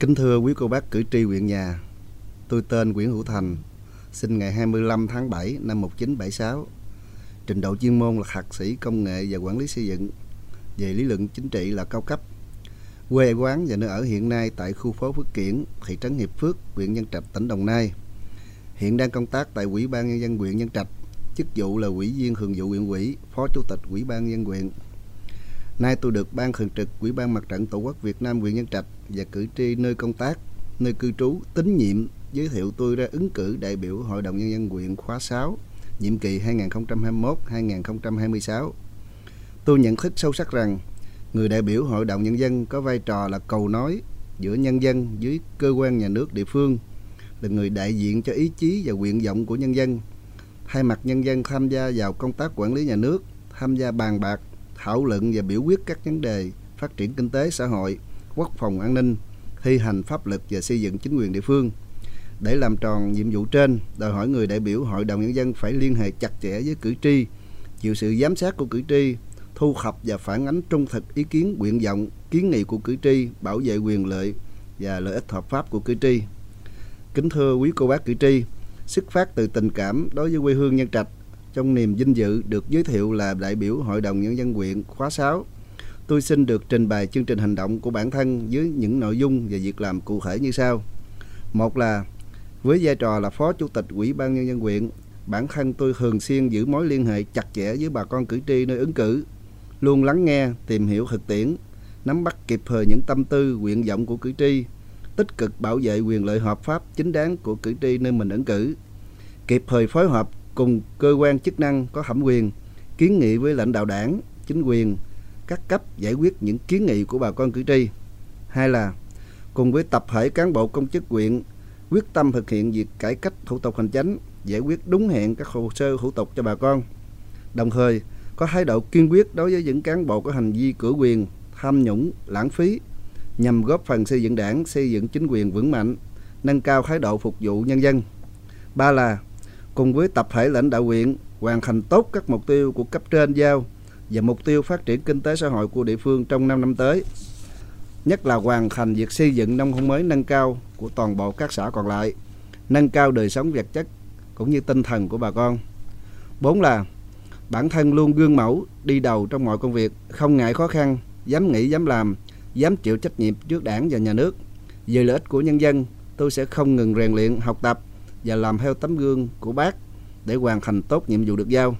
Kính thưa quý cô bác cử tri huyện nhà, tôi tên Nguyễn Hữu Thành, sinh ngày 25 tháng 7 năm 1976. Trình độ chuyên môn là thạc sĩ công nghệ và quản lý xây dựng, về lý luận chính trị là cao cấp. Quê quán và nơi ở hiện nay tại khu phố Phước Kiển, thị trấn Hiệp Phước, huyện Nhân Trạch, tỉnh Đồng Nai. Hiện đang công tác tại Ủy ban Nhân dân huyện Nhân Trạch, chức vụ là Ủy viên Thường vụ huyện ủy, Phó Chủ tịch Ủy ban Nhân dân huyện. Nay tôi được Ban Thường trực Ủy ban Mặt trận Tổ quốc Việt Nam huyện Nhân Trạch và cử tri nơi công tác, nơi cư trú tín nhiệm giới thiệu tôi ra ứng cử đại biểu Hội đồng Nhân dân huyện khóa 6, nhiệm kỳ 2021-2026. Tôi nhận thức sâu sắc rằng người đại biểu Hội đồng Nhân dân có vai trò là cầu nối giữa nhân dân với cơ quan nhà nước địa phương, là người đại diện cho ý chí và nguyện vọng của nhân dân, thay mặt nhân dân tham gia vào công tác quản lý nhà nước, tham gia bàn bạc, thảo luận và biểu quyết các vấn đề phát triển kinh tế xã hội, quốc phòng an ninh, thi hành pháp luật và xây dựng chính quyền địa phương. Để làm tròn nhiệm vụ trên, đòi hỏi người đại biểu Hội đồng Nhân dân phải liên hệ chặt chẽ với cử tri, chịu sự giám sát của cử tri, thu thập và phản ánh trung thực ý kiến, nguyện vọng, kiến nghị của cử tri, bảo vệ quyền lợi và lợi ích hợp pháp của cử tri. Kính thưa quý cô bác cử tri, xuất phát từ tình cảm đối với quê hương Nhân Trạch, trong niềm vinh dự được giới thiệu là đại biểu Hội đồng Nhân dân huyện khóa 6, tôi xin được trình bày chương trình hành động của bản thân với những nội dung và việc làm cụ thể như sau. Một là, với vai trò là Phó Chủ tịch Ủy ban Nhân dân huyện, bản thân tôi thường xuyên giữ mối liên hệ chặt chẽ với bà con cử tri nơi ứng cử, luôn lắng nghe, tìm hiểu thực tiễn, nắm bắt kịp thời những tâm tư, nguyện vọng của cử tri, tích cực bảo vệ quyền lợi hợp pháp chính đáng của cử tri nơi mình ứng cử, kịp thời phối hợp cùng cơ quan chức năng có thẩm quyền, kiến nghị với lãnh đạo đảng, chính quyền, các cấp giải quyết những kiến nghị của bà con cử tri. Hai là, cùng với tập thể cán bộ công chức huyện, quyết tâm thực hiện việc cải cách thủ tục hành chính, giải quyết đúng hẹn các hồ sơ thủ tục cho bà con. Đồng thời, có thái độ kiên quyết đối với những cán bộ có hành vi cửa quyền, tham nhũng, lãng phí, nhằm góp phần xây dựng đảng, xây dựng chính quyền vững mạnh, nâng cao thái độ phục vụ nhân dân. Ba là, cùng với tập thể lãnh đạo huyện, hoàn thành tốt các mục tiêu của cấp trên giao và mục tiêu phát triển kinh tế xã hội của địa phương trong 5 năm tới, nhất là hoàn thành việc xây dựng nông thôn mới nâng cao của toàn bộ các xã còn lại, nâng cao đời sống vật chất cũng như tinh thần của bà con. 4 là, bản thân luôn gương mẫu, đi đầu trong mọi công việc, không ngại khó khăn, dám nghĩ, dám làm, dám chịu trách nhiệm trước đảng và nhà nước. Vì lợi ích của nhân dân, tôi sẽ không ngừng rèn luyện, học tập và làm theo tấm gương của bác để hoàn thành tốt nhiệm vụ được giao.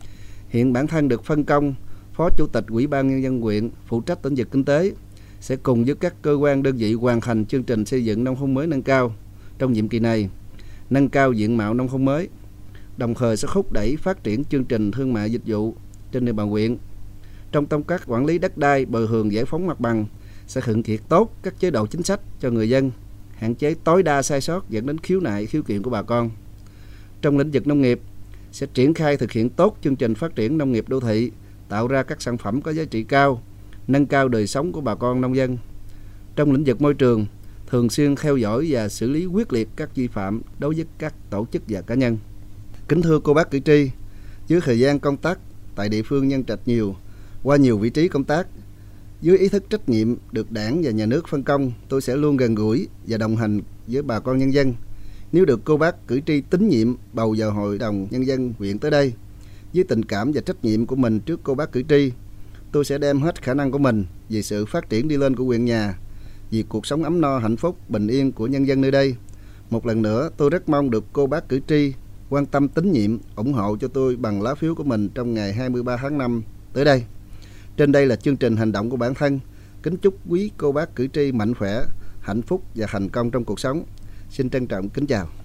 Hiện bản thân được phân công Phó Chủ tịch Ủy ban Nhân dân huyện, phụ trách lĩnh vực kinh tế, sẽ cùng với các cơ quan đơn vị hoàn thành chương trình xây dựng nông thôn mới nâng cao trong nhiệm kỳ này, nâng cao diện mạo nông thôn mới, đồng thời sẽ thúc đẩy phát triển chương trình thương mại dịch vụ trên địa bàn huyện. Trong công tác quản lý đất đai, bồi thường, giải phóng mặt bằng, sẽ thực hiện tốt các chế độ chính sách cho người dân, hạn chế tối đa sai sót dẫn đến khiếu nại, khiếu kiện của bà con. Trong lĩnh vực nông nghiệp, sẽ triển khai thực hiện tốt chương trình phát triển nông nghiệp đô thị, tạo ra các sản phẩm có giá trị cao, nâng cao đời sống của bà con nông dân. Trong lĩnh vực môi trường, thường xuyên theo dõi và xử lý quyết liệt các vi phạm đối với các tổ chức và cá nhân. Kính thưa cô bác cử tri, dưới thời gian công tác tại địa phương Nhân Trạch nhiều, qua nhiều vị trí công tác, dưới ý thức trách nhiệm được đảng và nhà nước phân công, tôi sẽ luôn gần gũi và đồng hành với bà con nhân dân. Nếu được cô bác cử tri tín nhiệm bầu vào Hội đồng Nhân dân huyện tới đây, với tình cảm và trách nhiệm của mình trước cô bác cử tri, tôi sẽ đem hết khả năng của mình vì sự phát triển đi lên của huyện nhà, vì cuộc sống ấm no, hạnh phúc, bình yên của nhân dân nơi đây. Một lần nữa, tôi rất mong được cô bác cử tri quan tâm, tín nhiệm, ủng hộ cho tôi bằng lá phiếu của mình trong ngày 23 tháng 5 tới đây. Trên đây là chương trình hành động của bản thân. Kính chúc quý cô bác cử tri mạnh khỏe, hạnh phúc và thành công trong cuộc sống. Xin trân trọng kính chào.